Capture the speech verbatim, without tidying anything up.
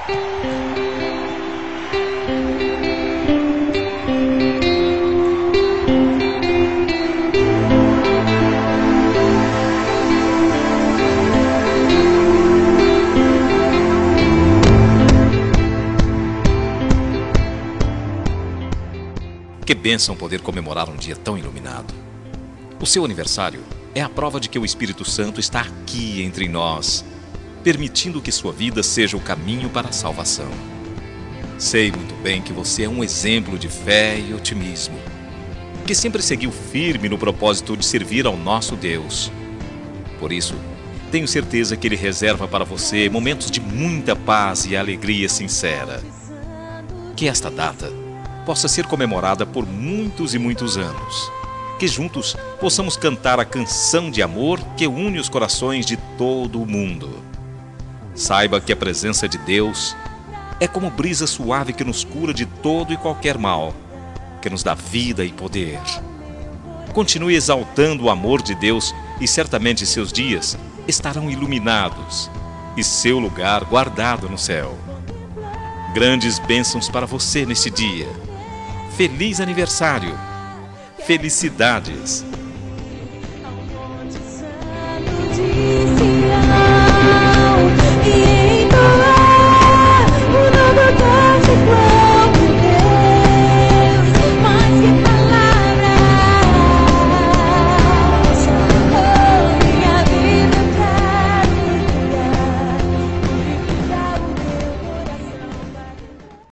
Que bênção poder comemorar um dia tão iluminado. O seu aniversário é a prova de que o Espírito Santo está aqui entre nós, permitindo que sua vida seja o caminho para a salvação. Sei muito bem que você é um exemplo de fé e otimismo, que sempre seguiu firme no propósito de servir ao nosso Deus. Por isso, tenho certeza que Ele reserva para você momentos de muita paz e alegria sincera. Que esta data possa ser comemorada por muitos e muitos anos. Que juntos possamos cantar a canção de amor que une os corações de todo o mundo. Saiba que a presença de Deus é como brisa suave que nos cura de todo e qualquer mal, que nos dá vida e poder. Continue exaltando o amor de Deus e certamente seus dias estarão iluminados e seu lugar guardado no céu. Grandes bênçãos para você neste dia. Feliz aniversário! Felicidades!